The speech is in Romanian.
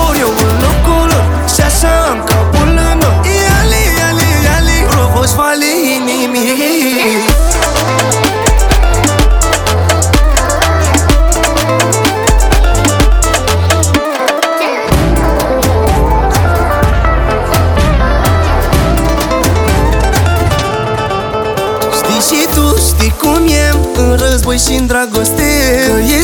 ori eu în locul lor și așa am capul în nor. Iali, iali, iali, provoci vale inimii. Și tu știi cum e în război și în dragoste, că e